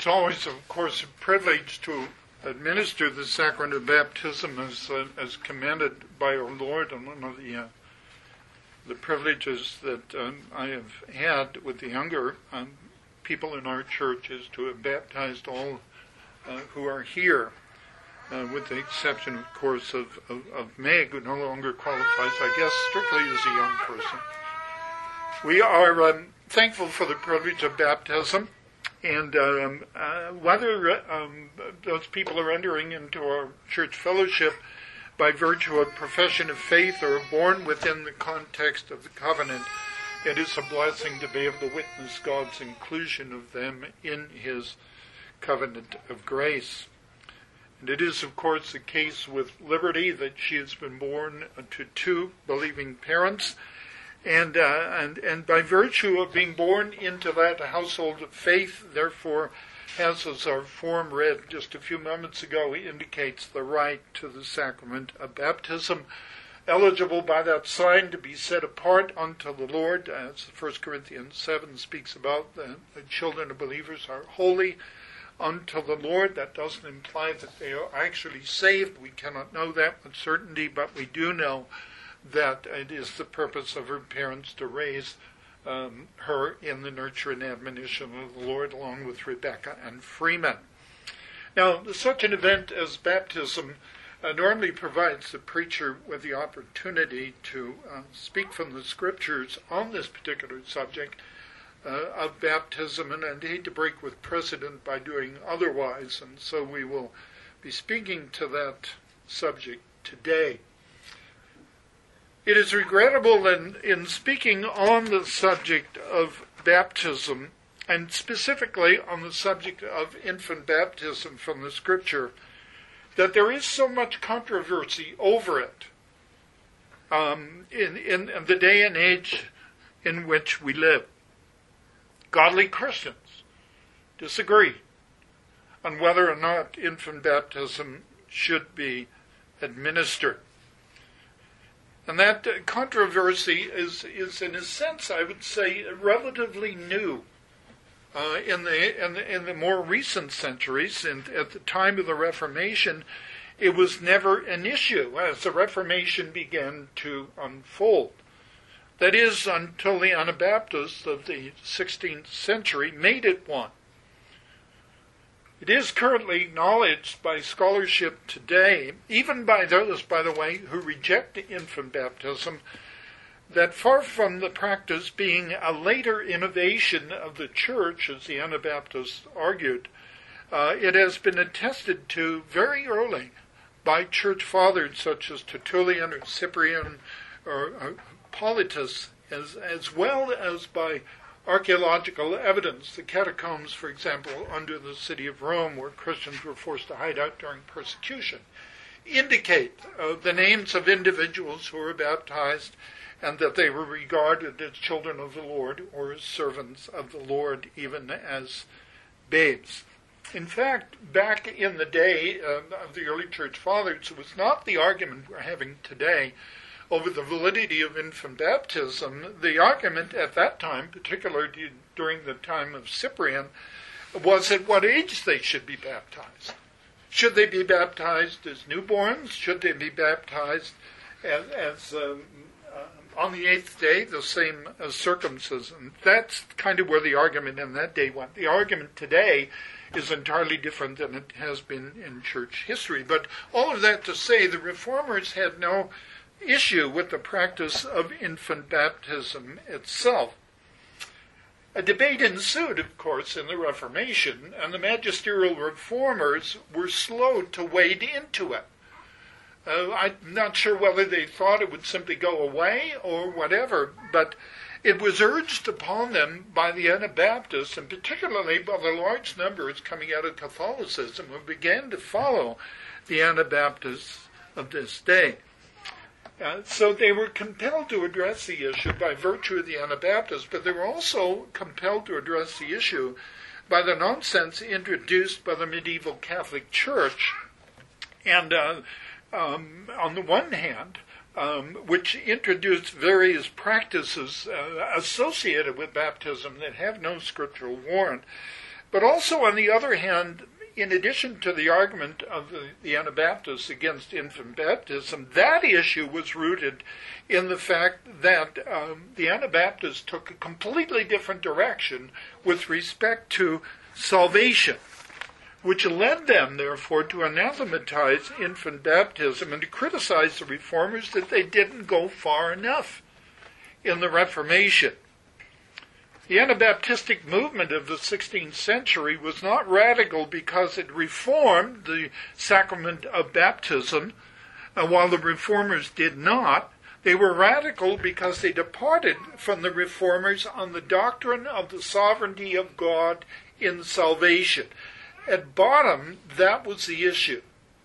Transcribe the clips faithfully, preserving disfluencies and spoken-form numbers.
It's always, of course, a privilege to administer the sacrament of baptism as uh, as commanded by our Lord, and one of the uh, the privileges that um, I have had with the younger um, people in our church is to have baptized all uh, who are here, uh, with the exception, of course, of, of, of Meg, who no longer qualifies, I guess, strictly as a young person. We are um, thankful for the privilege of baptism. And um, uh, whether um, those people are entering into our church fellowship by virtue of profession of faith or born within the context of the covenant, it is a blessing to be able to witness God's inclusion of them in his covenant of grace. And it is, of course, the case with Liberty that she has been born to two believing parents. And, uh, and and by virtue of being born into that household of faith, therefore, has, as our form read just a few moments ago, indicates the right to the sacrament of baptism, eligible by that sign to be set apart unto the Lord, as First Corinthians seven speaks about. The, the children of believers are holy unto the Lord. That doesn't imply that they are actually saved. We cannot know that with certainty, but we do know that it is the purpose of her parents to raise um, her in the nurture and admonition of the Lord, along with Rebecca and Freeman. Now, such an event as baptism uh, normally provides the preacher with the opportunity to uh, speak from the Scriptures on this particular subject uh, of baptism, and I hate to break with precedent by doing otherwise, and so we will be speaking to that subject today. It is regrettable in, in speaking on the subject of baptism, and specifically on the subject of infant baptism from the Scripture, that there is so much controversy over it um, in, in, in the day and age in which we live. Godly Christians disagree on whether or not infant baptism should be administered. And that uh, controversy is, is, in a sense, I would say, relatively new uh, in the in the in the more recent centuries. And at the time of the Reformation, it was never an issue as the Reformation began to unfold. That is, until the Anabaptists of the sixteenth century made it one. It is currently acknowledged by scholarship today, even by those, by the way, who reject infant baptism, that far from the practice being a later innovation of the church, as the Anabaptists argued, uh, it has been attested to very early by church fathers such as Tertullian or Cyprian or, or Hippolytus, as, as well as by archaeological evidence. The catacombs, for example, under the city of Rome, where Christians were forced to hide out during persecution, indicate uh, the names of individuals who were baptized and that they were regarded as children of the Lord or as servants of the Lord, even as babes. In fact, back in the day uh, of the early church fathers, it was not the argument we're having today over the validity of infant baptism. The argument at that time, particularly during the time of Cyprian, was at what age they should be baptized. Should they be baptized as newborns? Should they be baptized as, as um, uh, on the eighth day, the same as circumcision? That's kind of where the argument in that day went. The argument today is entirely different than it has been in church history. But all of that to say, the Reformers had no issue with the practice of infant baptism itself. A debate ensued, of course, in the Reformation, and the magisterial reformers were slow to wade into it. Uh, I'm not sure whether they thought it would simply go away or whatever, but it was urged upon them by the Anabaptists, and particularly by the large numbers coming out of Catholicism who began to follow the Anabaptists of this day. Uh, so they were compelled to address the issue by virtue of the Anabaptists, but they were also compelled to address the issue by the nonsense introduced by the medieval Catholic Church. And uh, um, on the one hand, um, which introduced various practices uh, associated with baptism that have no scriptural warrant, But also, on the other hand, in addition to the argument of the, the Anabaptists against infant baptism, that issue was rooted in the fact that um, the Anabaptists took a completely different direction with respect to salvation, which led them, therefore, to anathematize infant baptism and to criticize the Reformers that they didn't go far enough in the Reformation. The Anabaptistic movement of the sixteenth century was not radical because it reformed the sacrament of baptism, and while the Reformers did not. They were radical because they departed from the Reformers on the doctrine of the sovereignty of God in salvation. At bottom, that was the issue.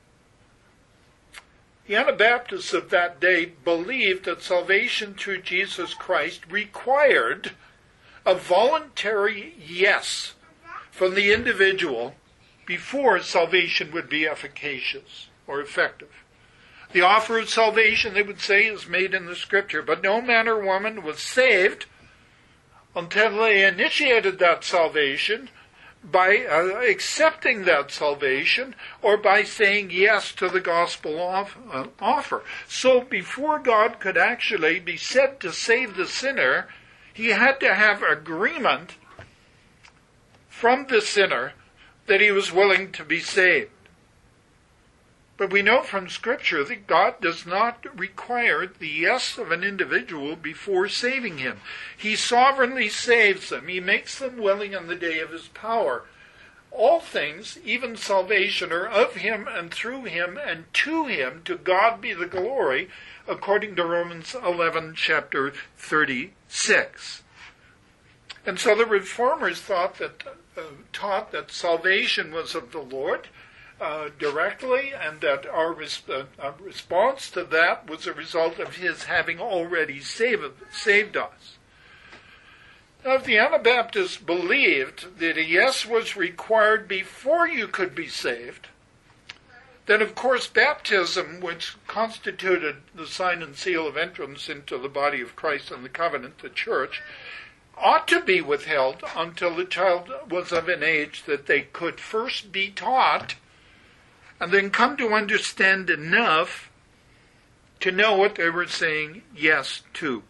The Anabaptists of that day believed that salvation through Jesus Christ required a voluntary yes from the individual before salvation would be efficacious or effective. The offer of salvation, they would say, is made in the Scripture, but no man or woman was saved until they initiated that salvation by uh, accepting that salvation or by saying yes to the gospel off, uh, offer. So before God could actually be said to save the sinner, he had to have agreement from the sinner that he was willing to be saved. But we know from Scripture that God does not require the yes of an individual before saving him. He sovereignly saves them. He makes them willing on the day of his power. All things, even salvation, are of him and through him and to him. To God be the glory, according to Romans eleven, chapter thirty-six. And so the Reformers thought that, uh, taught that salvation was of the Lord, Uh, directly, and that our, res- uh, our response to that was a result of his having already saved, saved us. Now, if the Anabaptists believed that a yes was required before you could be saved, then of course baptism, which constituted the sign and seal of entrance into the body of Christ and the covenant, the church, ought to be withheld until the child was of an age that they could first be taught and then come to understand enough to know what they were saying yes to.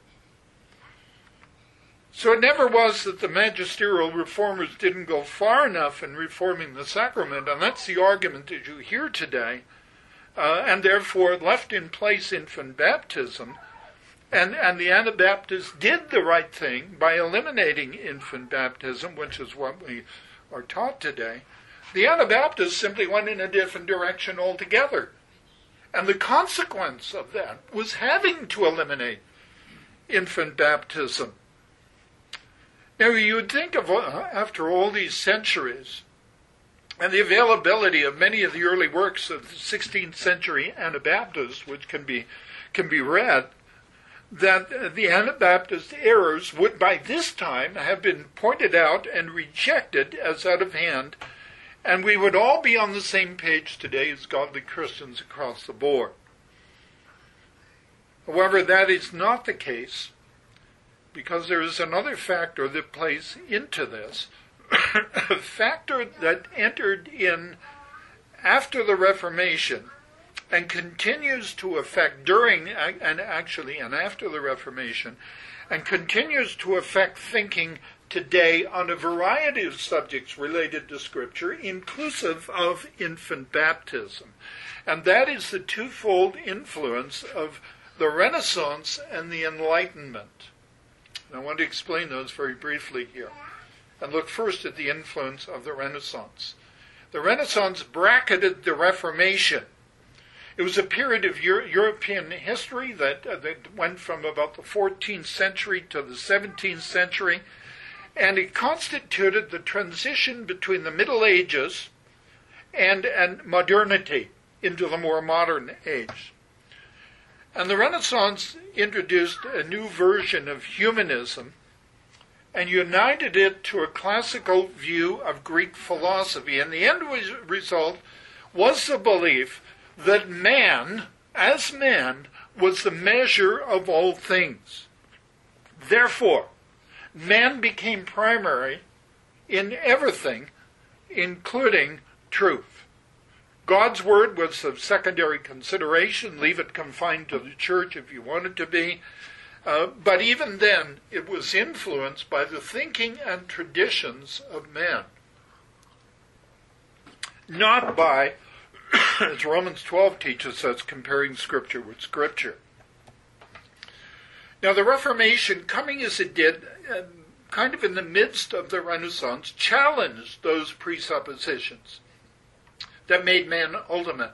So it never was that the magisterial reformers didn't go far enough in reforming the sacrament, and that's the argument that you hear today, uh, and therefore left in place infant baptism. And, and the Anabaptists did the right thing by eliminating infant baptism, which is what we are taught today. The Anabaptists simply went in a different direction altogether. And the consequence of that was having to eliminate infant baptism. Now, you would think of, after all these centuries, and the availability of many of the early works of the sixteenth century Anabaptists, which can be, can be read, that the Anabaptist errors would by this time have been pointed out and rejected as out of hand, and we would all be on the same page today as godly Christians across the board. However, that is not the case, because there is another factor that plays into this, a factor that entered in after the Reformation and continues to affect during and actually and after the Reformation, and continues to affect thinking today on a variety of subjects related to Scripture, inclusive of infant baptism. And that is the twofold influence of the Renaissance and the Enlightenment. And I want to explain those very briefly here. And look first at the influence of the Renaissance. The Renaissance bracketed the Reformation. It was a period of Euro- European history that, uh, that went from about the fourteenth century to the seventeenth century, and it constituted the transition between the Middle Ages and, and modernity into the more modern age. And the Renaissance introduced a new version of humanism and united it to a classical view of Greek philosophy. And the end result was the belief that man, as man, was the measure of all things. Therefore, man became primary in everything including truth. God's word was of secondary consideration. Leave it confined to the church if you want it to be. Uh, but even then, it was influenced by the thinking and traditions of men. Not by, as Romans twelve teaches us, comparing Scripture with Scripture. Now, the Reformation, coming as it did, uh, kind of in the midst of the Renaissance, challenged those presuppositions that made man ultimate.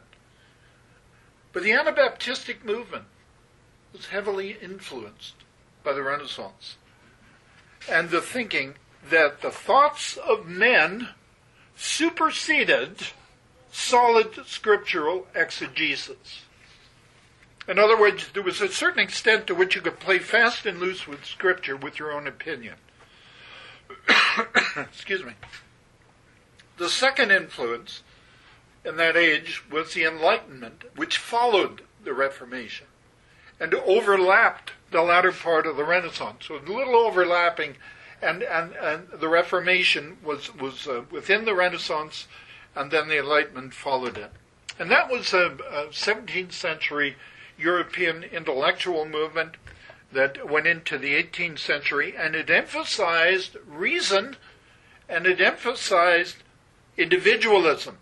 But the Anabaptistic movement was heavily influenced by the Renaissance and the thinking that the thoughts of men superseded solid scriptural exegesis. In other words, there was a certain extent to which you could play fast and loose with Scripture with your own opinion. Excuse me. The second influence in that age was the Enlightenment, which followed the Reformation and overlapped the latter part of the Renaissance. So a little overlapping, and, and, and the Reformation was, was uh, within the Renaissance, and then the Enlightenment followed it. And that was a, a seventeenth century European intellectual movement that went into the eighteenth century, and it emphasized reason, and it emphasized individualism.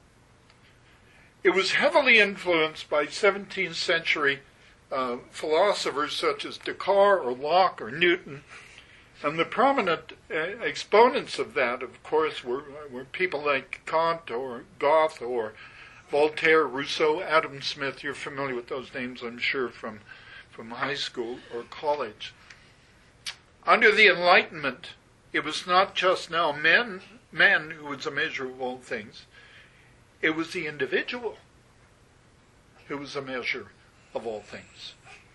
It was heavily influenced by seventeenth century uh, philosophers such as Descartes or Locke or Newton, and the prominent uh, exponents of that, of course, were, were people like Kant or Goethe or Voltaire, Rousseau, Adam Smith. You're familiar with those names, I'm sure, from, from high school or college. Under the Enlightenment, it was not just now men, man who was a measure of all things. It was the individual who was a measure of all things.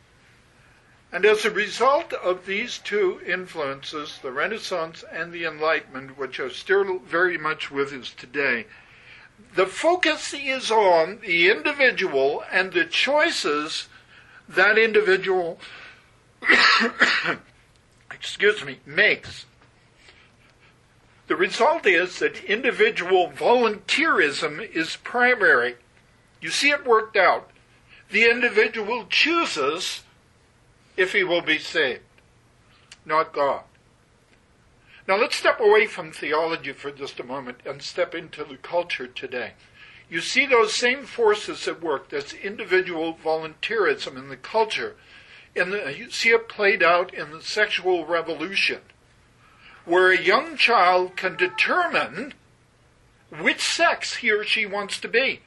And as a result of these two influences, the Renaissance and the Enlightenment, which are still very much with us today, the focus is on the individual and the choices that individual excuse me, makes. The result is that individual volunteerism is primary. You see it worked out. The individual chooses if he will be saved, not God. Now let's step away from theology for just a moment and step into the culture today. You see those same forces at work. That's individual volunteerism in the culture. In the, you see it played out in the sexual revolution, where a young child can determine which sex he or she wants to be.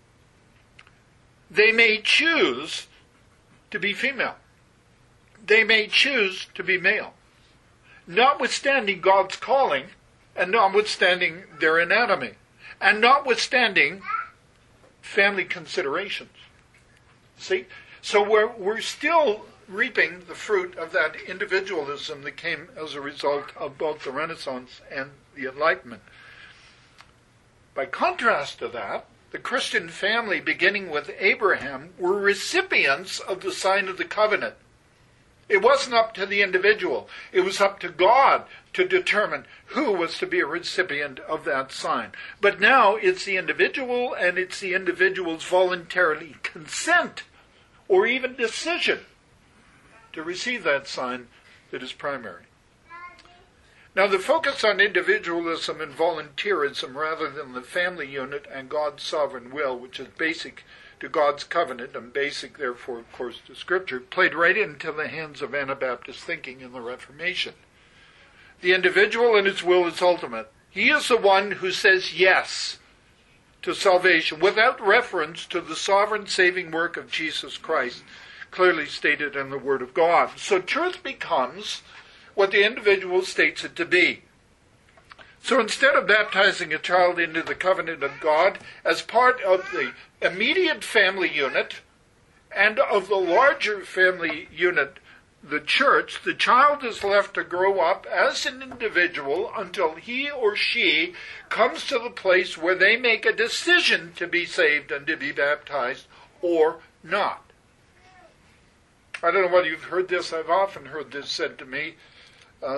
They may choose to be female. They may choose to be male, notwithstanding God's calling, and notwithstanding their anatomy, and notwithstanding family considerations. See? So we're, we're still reaping the fruit of that individualism that came as a result of both the Renaissance and the Enlightenment. By contrast to that, the Christian family, beginning with Abraham, were recipients of the sign of the covenant. It wasn't up to the individual. It was up to God to determine who was to be a recipient of that sign. But now it's the individual, and it's the individual's voluntarily consent or even decision to receive that sign that is primary. Now, the focus on individualism and volunteerism rather than the family unit and God's sovereign will, which is basic to God's covenant and basic, therefore, of course, to Scripture, played right into the hands of Anabaptist thinking in the Reformation. The individual and his will is ultimate. He is the one who says yes to salvation without reference to the sovereign saving work of Jesus Christ, clearly stated in the Word of God. So truth becomes what the individual states it to be. So instead of baptizing a child into the covenant of God as part of the immediate family unit and of the larger family unit, the church, the child is left to grow up as an individual until he or she comes to the place where they make a decision to be saved and to be baptized or not. I don't know whether you've heard this. I've often heard this said to me. Um,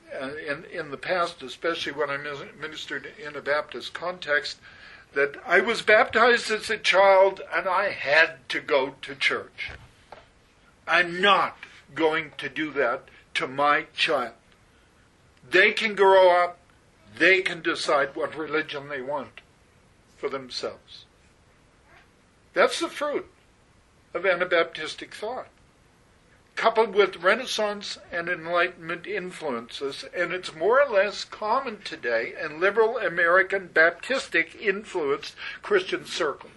uh, in, in the past, especially when I ministered in a Baptist context, that I was baptized as a child and I had to go to church. I'm not going to do that to my child. They can grow up, they can decide what religion they want for themselves. That's the fruit of Anabaptistic thought, coupled with Renaissance and Enlightenment influences, and it's more or less common today in liberal American Baptistic influenced Christian circles.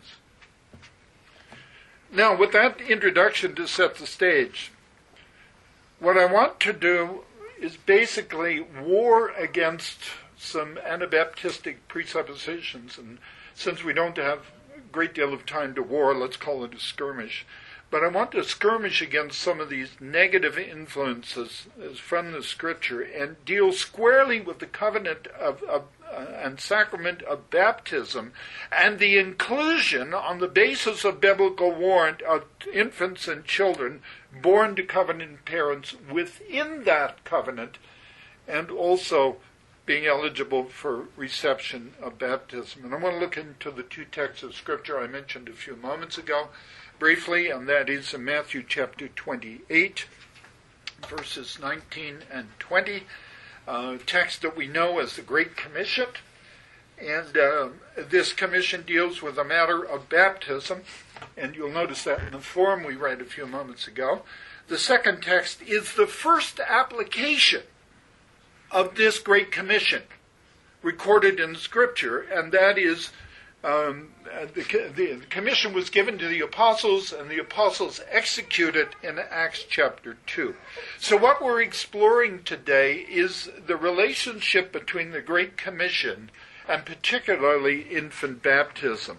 Now, with that introduction to set the stage, what I want to do is basically war against some Anabaptistic presuppositions, and since we don't have a great deal of time to war, let's call it a skirmish. But I want to skirmish against some of these negative influences from the Scripture and deal squarely with the covenant of, of uh, and sacrament of baptism and the inclusion on the basis of biblical warrant of infants and children born to covenant parents within that covenant, and also being eligible for reception of baptism. And I want to look into the two texts of Scripture I mentioned a few moments ago briefly, and that is in Matthew chapter twenty-eight, verses nineteen and twenty, a text that we know as the Great Commission. And uh, this commission deals with the matter of baptism, and you'll notice that in the form we read a few moments ago. The second text is the first application of this Great Commission recorded in Scripture, and that is um, the, the commission was given to the apostles, and the apostles executed in Acts chapter two. So what we're exploring today is the relationship between the Great Commission and particularly infant baptism.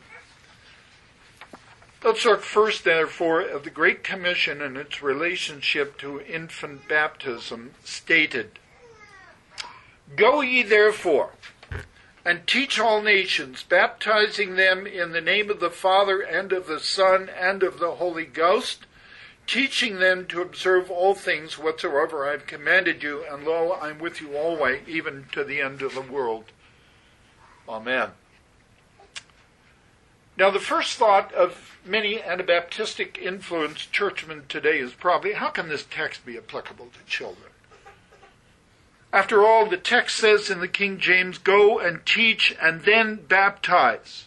Let's look first, therefore, at the Great Commission and its relationship to infant baptism, stated, "Go ye therefore, and teach all nations, baptizing them in the name of the Father, and of the Son, and of the Holy Ghost, teaching them to observe all things whatsoever I have commanded you, and lo, I am with you always, even to the end of the world. Amen." Now, the first thought of many Anabaptistic influenced churchmen today is probably, how can this text be applicable to children? After all, the text says in the King James, "Go and teach and then baptize."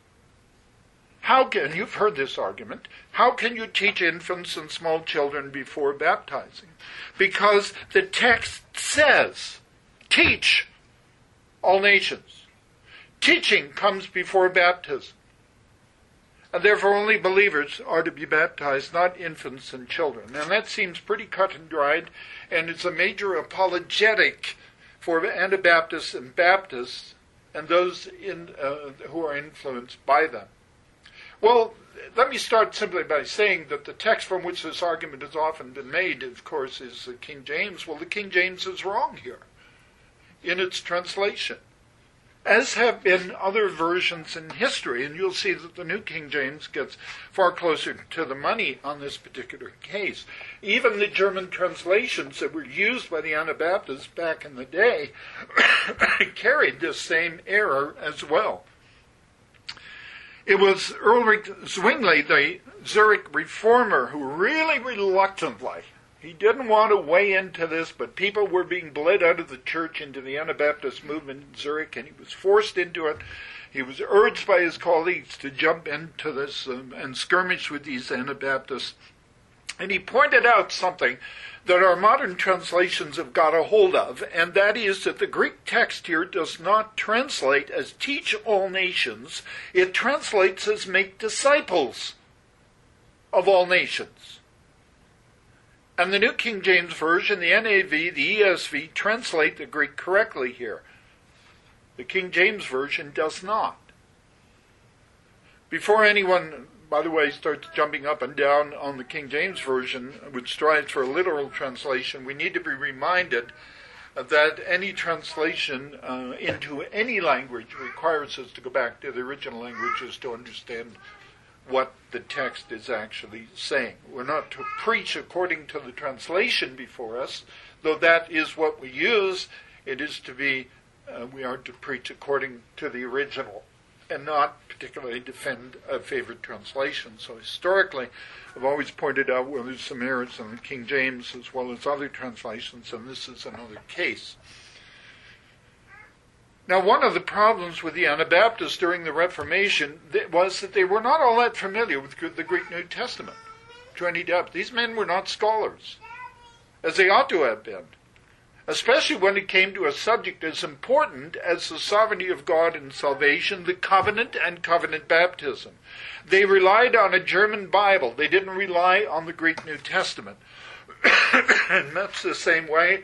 How can, you've heard this argument, how can you teach infants and small children before baptizing? Because the text says, teach all nations. Teaching comes before baptism. And therefore only believers are to be baptized, not infants and children. And that seems pretty cut and dried, and it's a major apologetic for Anabaptists and Baptists and those in, uh, who are influenced by them. Well, let me start simply by saying that the text from which this argument has often been made, of course, is the King James. Well, the King James is wrong here in its translation, as have been other versions in history, and you'll see that the New King James gets far closer to the money on this particular case. Even the German translations that were used by the Anabaptists back in the day carried this same error as well. It was Ulrich Zwingli, the Zurich reformer, who really reluctantly, he didn't want to weigh into this, but people were being bled out of the church into the Anabaptist movement in Zurich, and he was forced into it. He was urged by his colleagues to jump into this um, and skirmish with these Anabaptists. And he pointed out something that our modern translations have got a hold of, and that is that the Greek text here does not translate as teach all nations. It translates as make disciples of all nations. And the New King James Version, the N A V, the E S V translate the Greek correctly here. The King James Version does not. Before anyone, by the way, starts jumping up and down on the King James Version, which strives for a literal translation, we need to be reminded that any translation uh, into any language requires us to go back to the original languages to understand what the text is actually saying. We're not to preach according to the translation before us. though that is what we use, it is to be, uh, we are to preach according to the original and not particularly defend a favorite translation. So historically, I've always pointed out where there's some errors in the King James as well as other translations, and this is another case. Now, one of the problems with the Anabaptists during the Reformation was that they were not all that familiar with the Greek New Testament to any depth. These men were not scholars, as they ought to have been, especially when it came to a subject as important as the sovereignty of God in salvation, the covenant and covenant baptism. They relied on a German Bible. They didn't rely on the Greek New Testament. And that's the same way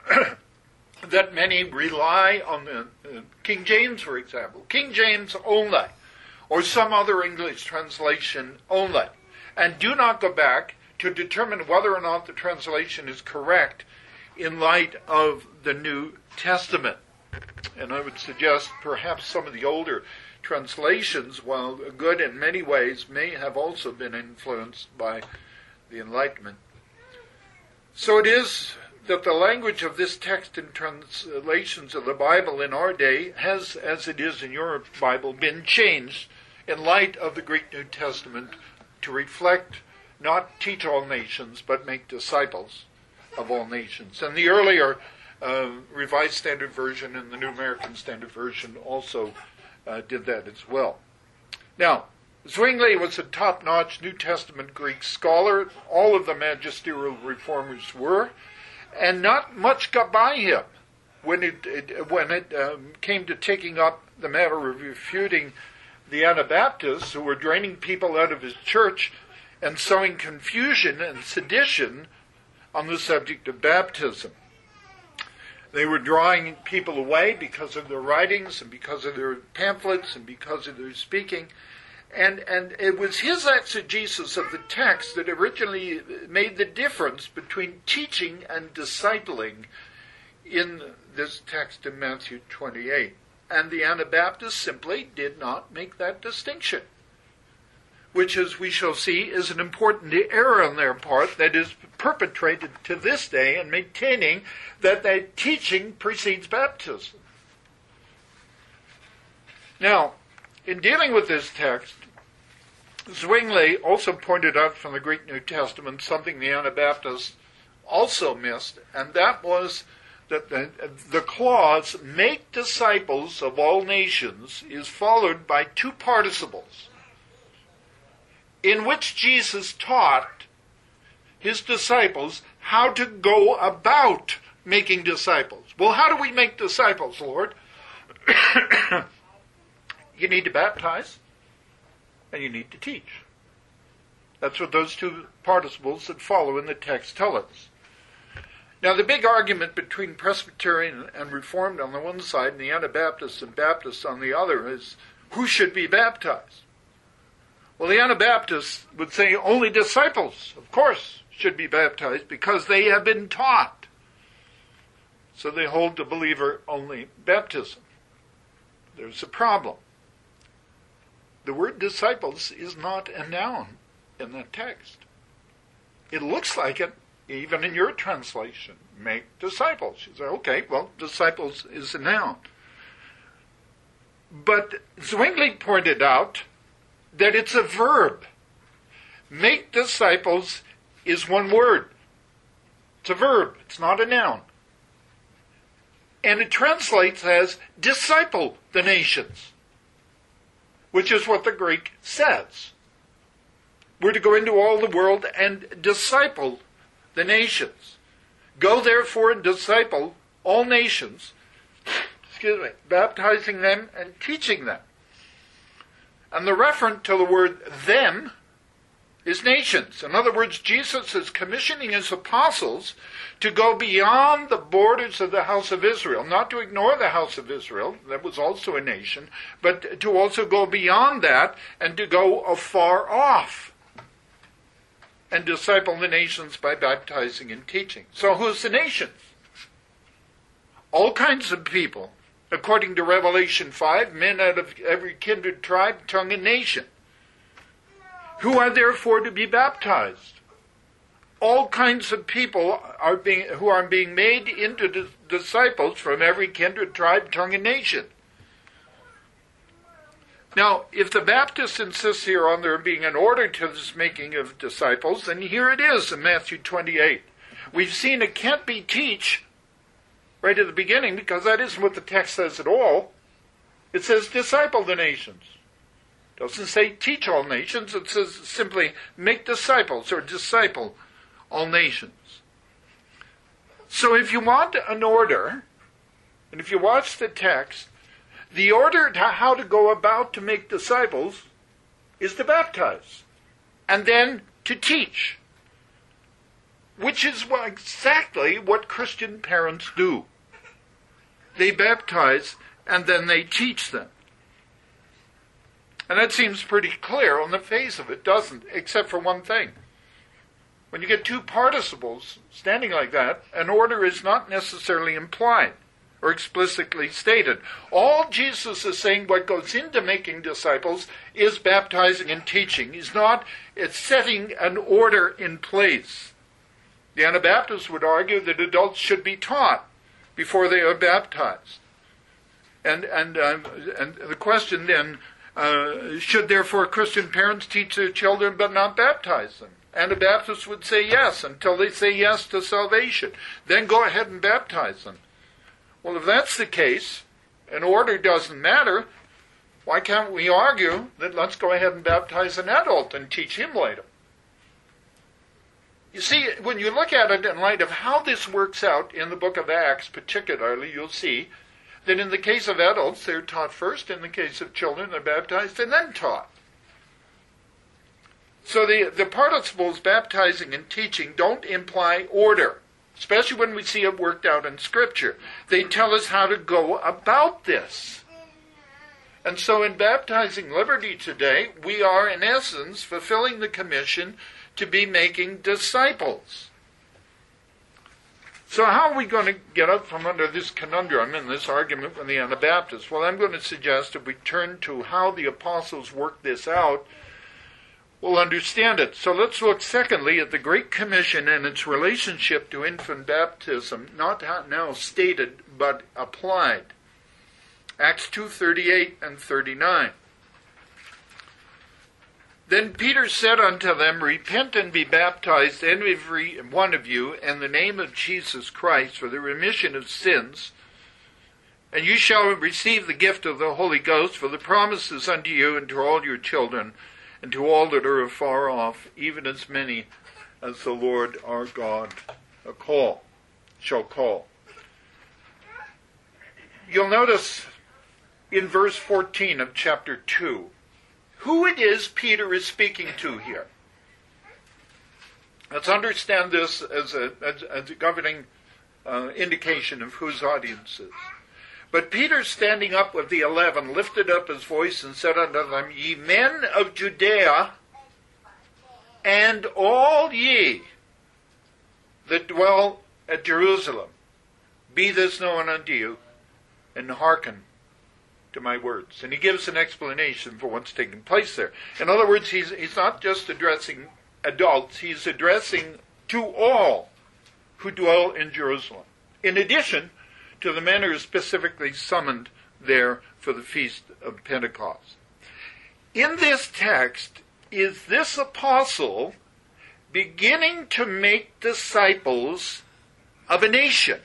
that many rely on the uh, King James, for example. King James only, or some other English translation only, and do not go back to determine whether or not the translation is correct in light of the New Testament. And I would suggest perhaps some of the older translations, while good in many ways, may have also been influenced by the Enlightenment. So it is that the language of this text in translations of the Bible in our day has, as it is in your Bible, been changed in light of the Greek New Testament to reflect, not teach all nations, but make disciples of all nations. And the earlier uh, Revised Standard Version and the New American Standard Version also uh, did that as well. Now, Zwingli was a top-notch New Testament Greek scholar. All of the magisterial reformers were. And not much got by him when it, it when it um, came to taking up the matter of refuting the Anabaptists, who were draining people out of his church and sowing confusion and sedition on the subject of baptism. They were drawing people away because of their writings and because of their pamphlets and because of their speaking. And and it was his exegesis of the text that originally made the difference between teaching and discipling in this text in Matthew twenty-eight. And the Anabaptists simply did not make that distinction, which, as we shall see, is an important error on their part that is perpetrated to this day in maintaining that that teaching precedes baptism. Now, in dealing with this text, Zwingli also pointed out from the Greek New Testament something the Anabaptists also missed, and that was that the, the clause, make disciples of all nations, is followed by two participles, in which Jesus taught his disciples how to go about making disciples. Well, how do we make disciples, Lord? You need to baptize, and you need to teach. That's what those two participles that follow in the text tell us. Now, the big argument between Presbyterian and Reformed on the one side and the Anabaptists and Baptists on the other is who should be baptized. Well, the Anabaptists would say only disciples, of course, should be baptized because they have been taught. So they hold to believer-only baptism. There's a problem. The word disciples is not a noun in that text. It looks like it, even in your translation. Make disciples. You say, okay, well, disciples is a noun. But Zwingli pointed out that it's a verb. Make disciples is one word. It's a verb. It's not a noun. And it translates as disciple the nations, which is what the Greek says. We're to go into all the world and disciple the nations. Go therefore and disciple all nations, excuse me, baptizing them and teaching them. And the reference to the word them is nations. In other words, Jesus is commissioning his apostles to go beyond the borders of the house of Israel, not to ignore the house of Israel, that was also a nation, but to also go beyond that and to go afar off and disciple the nations by baptizing and teaching. So who's the nations? All kinds of people. According to Revelation five, men out of every kindred, tribe, tongue, and nation, who are therefore to be baptized. all kinds of people are being who are being made into di- disciples from every kindred, tribe, tongue, and nation. Now, if the Baptist insists here on there being an order to this making of disciples, then here it is in Matthew twenty-eight. We've seen it can't be teach right at the beginning, because that isn't what the text says at all. It says disciple the nations. It doesn't say teach all nations. It says simply make disciples or disciple all nations. So if you want an order, and if you watch the text, the order to how to go about to make disciples is to baptize and then to teach, which is what, exactly what Christian parents do. They baptize and then they teach them. And that seems pretty clear on the face of it, doesn't it? Except for one thing. When you get two participles standing like that, an order is not necessarily implied or explicitly stated. All Jesus is saying, what goes into making disciples, is baptizing and teaching. He's not, it's setting an order in place. The Anabaptists would argue that adults should be taught before they are baptized. And and uh, and the question then, uh, should therefore Christian parents teach their children but not baptize them? Anabaptists would say yes, until they say yes to salvation. Then go ahead and baptize them. Well, if that's the case, and order doesn't matter, why can't we argue that let's go ahead and baptize an adult and teach him later? You see, when you look at it in light of how this works out in the book of Acts particularly, you'll see that in the case of adults, they're taught first. In the case of children, they're baptized and then taught. So the, the participles baptizing and teaching don't imply order, especially when we see it worked out in Scripture. They tell us how to go about this. And so in baptizing Liberty today, we are in essence fulfilling the commission to be making disciples. So how are we going to get out from under this conundrum in this argument with the Anabaptists? Well, I'm going to suggest if we turn to how the apostles worked this out, we'll understand it. So let's look secondly at the Great Commission and its relationship to infant baptism, not now stated but applied. Acts two thirty-eight and thirty-nine. Then Peter said unto them, Repent and be baptized, every one of you, in the name of Jesus Christ, for the remission of sins, and you shall receive the gift of the Holy Ghost, for the promise is unto you and to all your children, and to all that are afar off, even as many as the Lord our God call, shall call. You'll notice in verse fourteen of chapter two, who it is Peter is speaking to here. Let's understand this as a, as, as a governing uh, indication of whose audience is. But Peter, standing up with the eleven, lifted up his voice and said unto them, Ye men of Judea, and all ye that dwell at Jerusalem, be this known unto you, and hearken to my words. And he gives an explanation for what's taking place there. In other words, he's, he's not just addressing adults, he's addressing to all who dwell in Jerusalem, in addition to the men who are specifically summoned there for the Feast of Pentecost. In this text, is this apostle beginning to make disciples of a nation?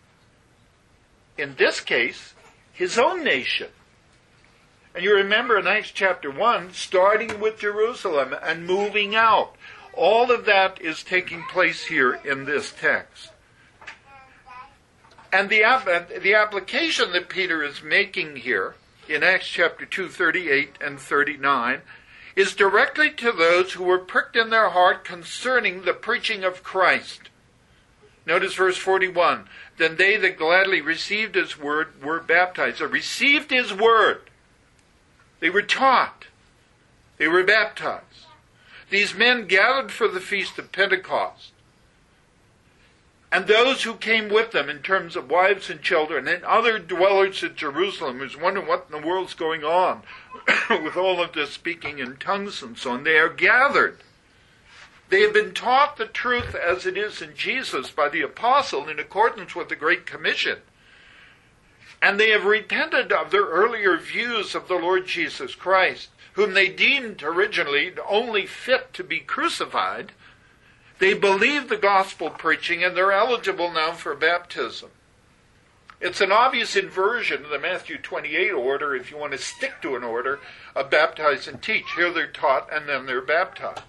In this case, his own nation. And you remember in Acts chapter one, starting with Jerusalem and moving out. All of that is taking place here in this text. And the, the application that Peter is making here in Acts chapter two, thirty-eight and thirty-nine is directly to those who were pricked in their heart concerning the preaching of Christ. Notice verse forty-one. Then they that gladly received his word were baptized. They received his word. They were taught. They were baptized. These men gathered for the Feast of Pentecost. And those who came with them in terms of wives and children and other dwellers at Jerusalem who's wondering what in the world's going on with all of this speaking in tongues and so on, they are gathered They have been taught the truth as it is in Jesus by the apostle in accordance with the Great Commission. And they have repented of their earlier views of the Lord Jesus Christ, whom they deemed originally only fit to be crucified. They believe the gospel preaching, and they're eligible now for baptism. It's an obvious inversion of the Matthew twenty-eight order, if you want to stick to an order, of baptize and teach. Here they're taught, and then they're baptized.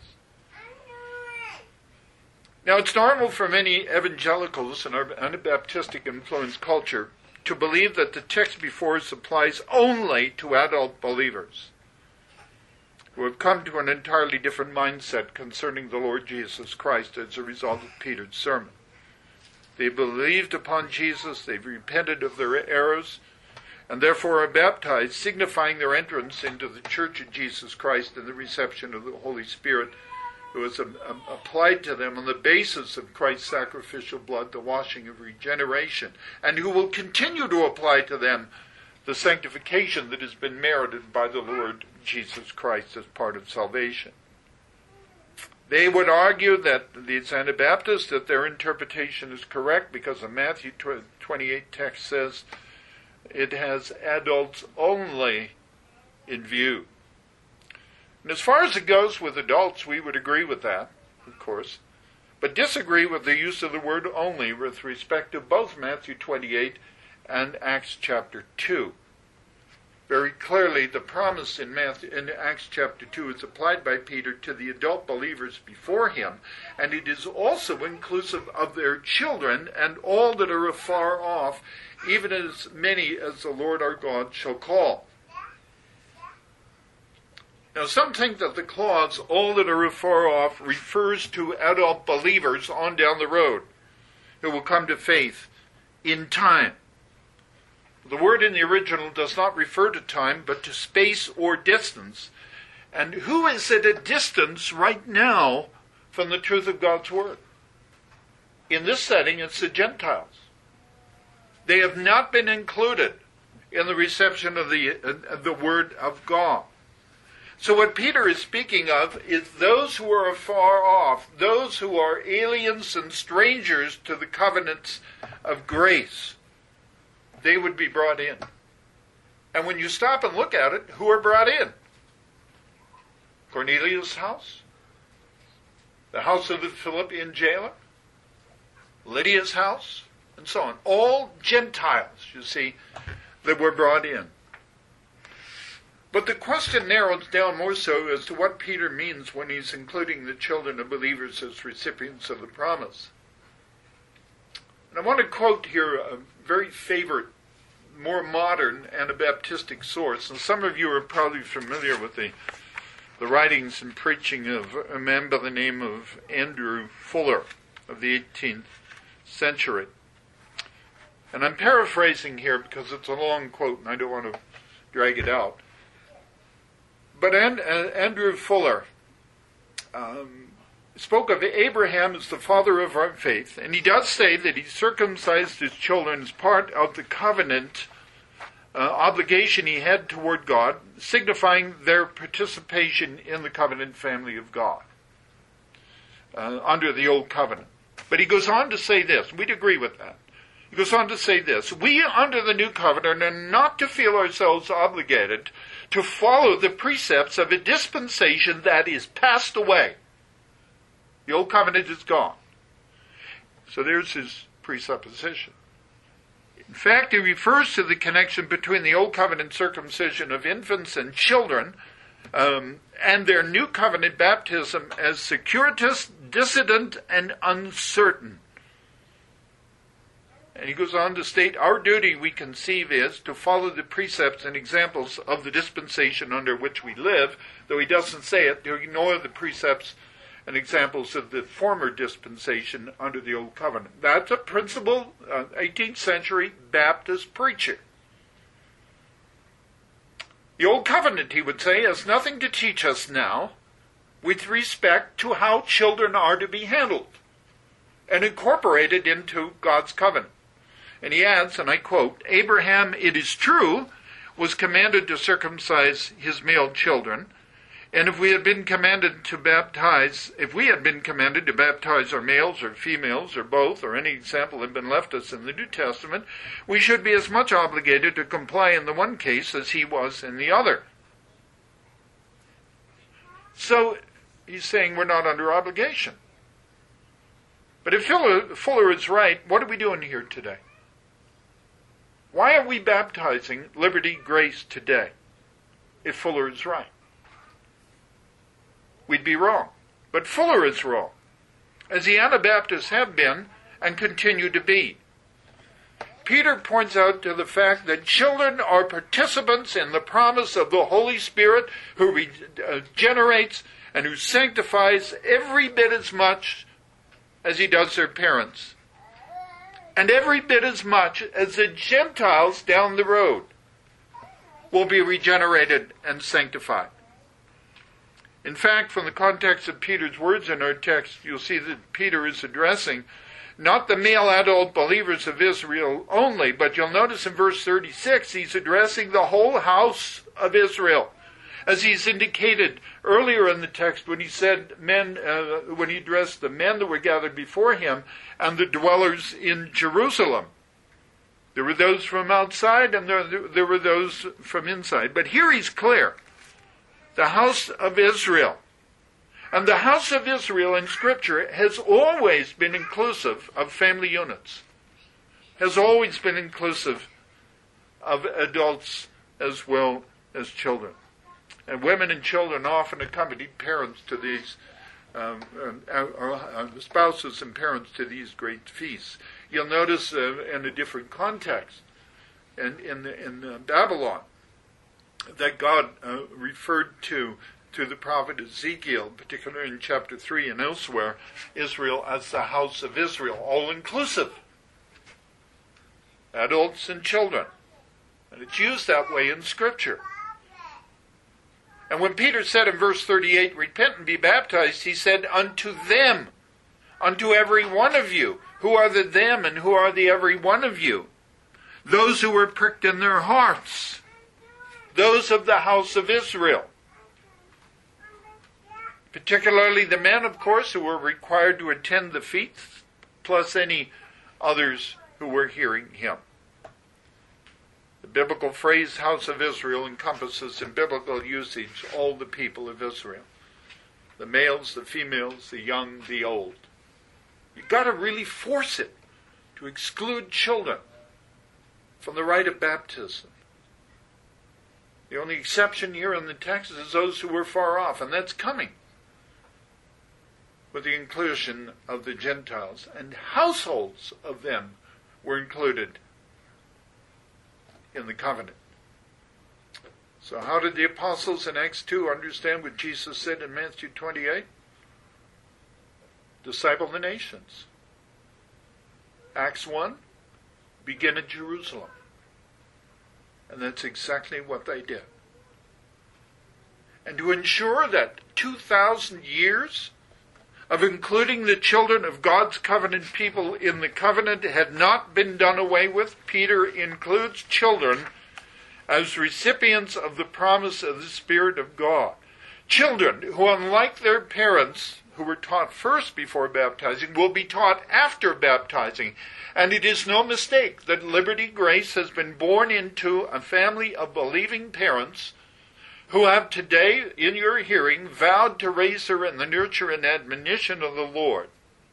Now, it's normal for many evangelicals in our Anabaptistic influenced culture to believe that the text before us applies only to adult believers who have come to an entirely different mindset concerning the Lord Jesus Christ as a result of Peter's sermon. They believed upon Jesus, they've repented of their errors, and therefore are baptized, signifying their entrance into the Church of Jesus Christ and the reception of the Holy Spirit, who is um, um, applied to them on the basis of Christ's sacrificial blood, the washing of regeneration, and who will continue to apply to them the sanctification that has been merited by the Lord Jesus Christ as part of salvation. They would argue that these Anabaptists, that their interpretation is correct because the Matthew twenty-eight text says it has adults only in view. And as far as it goes with adults, we would agree with that, of course, but disagree with the use of the word only with respect to both Matthew twenty-eight and Acts chapter two. Very clearly, the promise in, Matthew, in Acts chapter two is applied by Peter to the adult believers before him, and it is also inclusive of their children and all that are afar off, even as many as the Lord our God shall call. Now, some think that the clause, all that are afar off, refers to adult believers on down the road who will come to faith in time. The word in the original does not refer to time, but to space or distance. And who is at a distance right now from the truth of God's word? In this setting, it's the Gentiles. They have not been included in the reception of the, uh, the word of God. So what Peter is speaking of is those who are afar off, those who are aliens and strangers to the covenants of grace. They would be brought in. And when you stop and look at it, who are brought in? Cornelius' house, the house of the Philippian jailer, Lydia's house, and so on. All Gentiles, you see, that were brought in. But the question narrows down more so as to what Peter means when he's including the children of believers as recipients of the promise. And I want to quote here a very favorite, more modern Anabaptistic source. And some of you are probably familiar with the, the writings and preaching of a man by the name of Andrew Fuller of the eighteenth century. And I'm paraphrasing here because it's a long quote and I don't want to drag it out. But and, uh, Andrew Fuller um, spoke of Abraham as the father of our faith, and he does say that he circumcised his children as part of the covenant uh, obligation he had toward God, signifying their participation in the covenant family of God uh, under the old covenant. But he goes on to say this, we'd agree with that. He goes on to say this, we under the new covenant are not to feel ourselves obligated to follow the precepts of a dispensation that is passed away. The old covenant is gone. So there's his presupposition. In fact, he refers to the connection between the old covenant circumcision of infants and children um, and their new covenant baptism as circuitous, dissident, and uncertain. And he goes on to state, our duty, we conceive, is to follow the precepts and examples of the dispensation under which we live, though he doesn't say it, to ignore the precepts and examples of the former dispensation under the Old Covenant. That's a principal uh, eighteenth century Baptist preacher. The Old Covenant, he would say, has nothing to teach us now with respect to how children are to be handled and incorporated into God's covenant. And he adds, and I quote, Abraham, it is true, was commanded to circumcise his male children, And if we had been commanded to baptize, if we had been commanded to baptize our males or females or both, or any example had been left us in the New Testament, we should be as much obligated to comply in the one case as he was in the other. So he's saying we're not under obligation. But if Fuller, Fuller is right, what are we doing here today? Why are we baptizing Liberty Grace today if Fuller is right? We'd be wrong. But Fuller is wrong, as the Anabaptists have been and continue to be. Peter points out to the fact that children are participants in the promise of the Holy Spirit who regenerates and who sanctifies every bit as much as he does their parents, and every bit as much as the Gentiles down the road will be regenerated and sanctified. In fact, from the context of Peter's words in our text, you'll see that Peter is addressing not the male adult believers of Israel only, but you'll notice in verse thirty-six, he's addressing the whole house of Israel. As he's indicated earlier in the text when he said men, uh, when he addressed the men that were gathered before him and the dwellers in Jerusalem. There were those from outside and there, there were those from inside. But here he's clear. The house of Israel. And the house of Israel in Scripture has always been inclusive of family units. Has always been inclusive of adults as well as children. And women and children often accompanied parents to these, um, uh, or, uh, spouses and parents to these great feasts. You'll notice uh, in a different context, in, in, in uh, Babylon, that God uh, referred to, to the prophet Ezekiel, particularly in chapter three and elsewhere, Israel as the house of Israel, all-inclusive. Adults and children. And it's used that way in Scripture. And when Peter said in verse thirty-eight, repent and be baptized, he said, unto them, unto every one of you. Who are the them and who are the every one of you? Those who were pricked in their hearts. Those of the house of Israel. Particularly the men, of course, who were required to attend the feasts, plus any others who were hearing him. The biblical phrase house of Israel encompasses in biblical usage all the people of Israel. The males, the females, the young, the old. You've got to really force it to exclude children from the rite of baptism. The only exception here in the text is those who were far off, and that's coming with the inclusion of the Gentiles. And households of them were included in the covenant. So how did the apostles in Acts two understand what Jesus said in Matthew twenty-eight? Disciple the nations. Acts one, begin at Jerusalem. And that's exactly what they did. And to ensure that two thousand years of including the children of God's covenant people in the covenant had not been done away with, Peter includes children as recipients of the promise of the Spirit of God. Children who, unlike their parents, who were taught first before baptizing, will be taught after baptizing. And it is no mistake that Liberty Grace has been born into a family of believing parents who have today, in your hearing, vowed to raise her in the nurture and admonition of the Lord.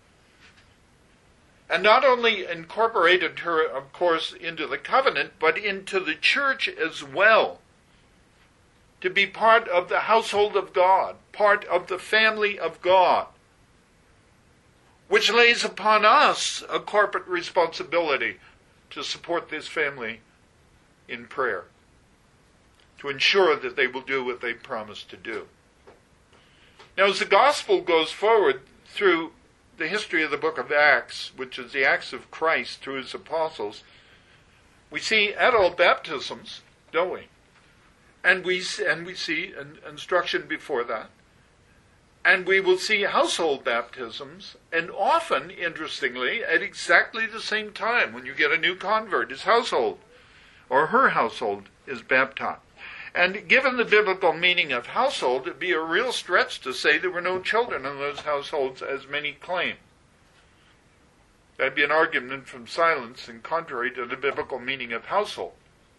And not only incorporated her, of course, into the covenant, but into the church as well, to be part of the household of God, part of the family of God, which lays upon us a corporate responsibility to support this family in prayer, to ensure that they will do what they promised to do. Now, as the gospel goes forward through the history of the book of Acts, which is the Acts of Christ through his apostles, we see adult baptisms, don't we? And we and we see an instruction before that. And we will see household baptisms, and often, interestingly, at exactly the same time when you get a new convert, his household or her household is baptized. And given the biblical meaning of household, it'd be a real stretch to say there were no children in those households, as many claim. That'd be an argument from silence and contrary to the biblical meaning of household.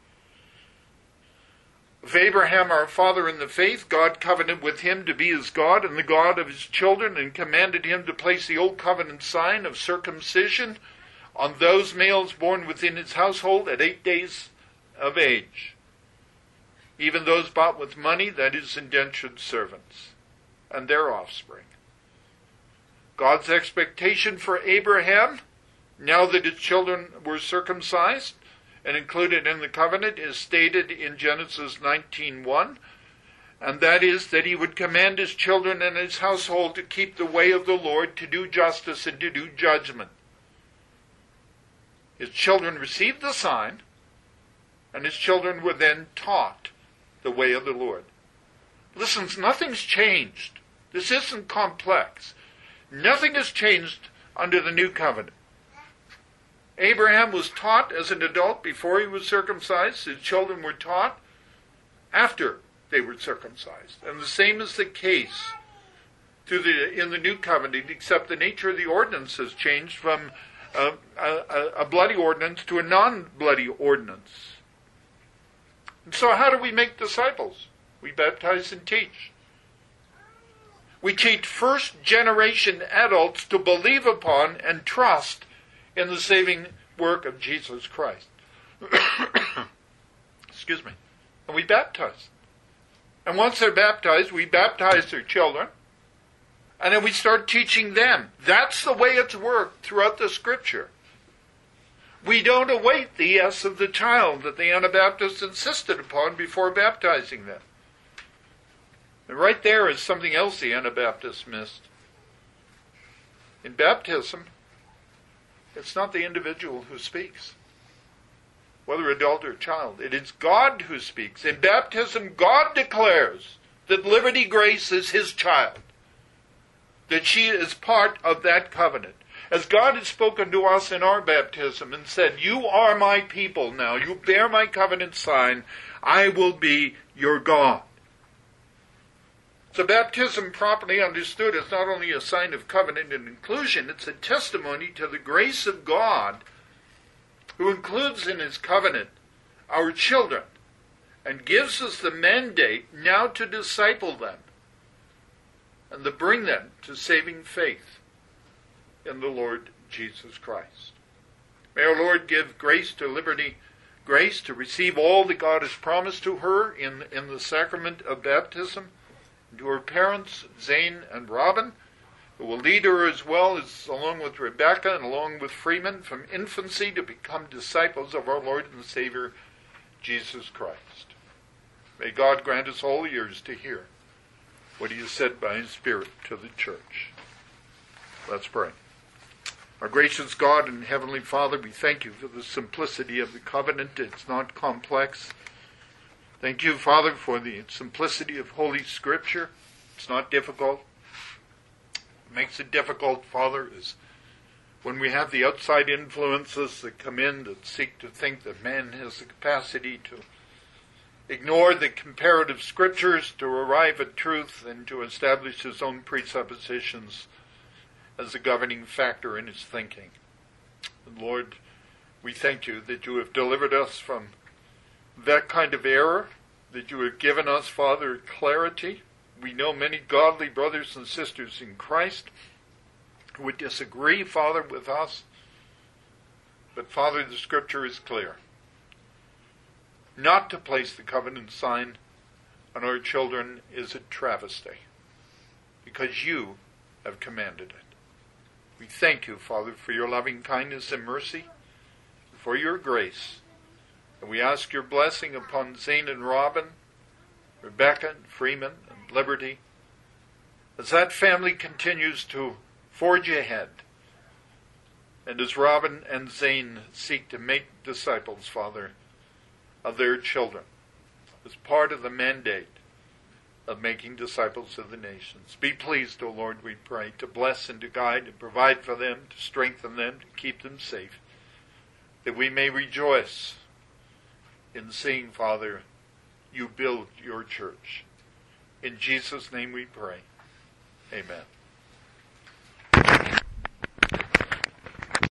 Of Abraham, our father in the faith, God covenanted with him to be his God and the God of his children, and commanded him to place the old covenant sign of circumcision on those males born within his household at eight days of age, even those bought with money, that is, indentured servants, and their offspring. God's expectation for Abraham, now that his children were circumcised and included in the covenant, is stated in Genesis nineteen one, and that is that he would command his children and his household to keep the way of the Lord, to do justice and to do judgment. His children received the sign, and his children were then taught the way of the Lord. Listen, nothing's changed. This isn't complex. Nothing has changed under the new covenant. Abraham was taught as an adult before he was circumcised. His children were taught after they were circumcised. And the same is the case through the, in the new covenant, except the nature of the ordinance has changed from a, a, a bloody ordinance to a non-bloody ordinance. And so how do we make disciples? We baptize and teach. We teach first-generation adults to believe upon and trust in the saving work of Jesus Christ. Excuse me. And we baptize. And once they're baptized, we baptize their children, and then we start teaching them. That's the way it's worked throughout the Scripture. We don't await the yes of the child that the Anabaptists insisted upon before baptizing them. And right there is something else the Anabaptists missed. In baptism, it's not the individual who speaks, whether adult or child. It is God who speaks. In baptism, God declares that Liberty Grace is his child, that she is part of that covenant. As God has spoken to us in our baptism and said, you are my people now, you bear my covenant sign, I will be your God. So baptism, properly understood, is not only a sign of covenant and inclusion, it's a testimony to the grace of God, who includes in his covenant our children and gives us the mandate now to disciple them and to bring them to saving faith in the Lord Jesus Christ. May our Lord give grace to Liberty Grace to receive all that God has promised to her in, in the sacrament of baptism, to her parents, Zane and Robin, who will lead her as well as along with Rebecca and along with Freeman from infancy to become disciples of our Lord and Savior, Jesus Christ. May God grant us all ears to hear what he has said by his Spirit to the church. Let's pray. Our gracious God and Heavenly Father, we thank you for the simplicity of the covenant. It's not complex. Thank you, Father, for the simplicity of Holy Scripture. It's not difficult. What makes it difficult, Father, is when we have the outside influences that come in that seek to think that man has the capacity to ignore the comparative Scriptures to arrive at truth and to establish his own presuppositions as the governing factor in his thinking. And Lord, we thank you that you have delivered us from that kind of error, that you have given us, Father, clarity. We know many godly brothers and sisters in Christ who would disagree, Father, with us. But, Father, the Scripture is clear. Not to place the covenant sign on our children is a travesty, because you have commanded it. We thank you, Father, for your loving kindness and mercy, for your grace. And we ask your blessing upon Zane and Robin, Rebecca and Freeman and Liberty, as that family continues to forge ahead, and as Robin and Zane seek to make disciples, Father, of their children, as part of the mandate of making disciples of the nations. Be pleased, O Lord, we pray, to bless and to guide and provide for them, to strengthen them, to keep them safe, that we may rejoice in seeing, Father, you build your church. In Jesus' name we pray. Amen.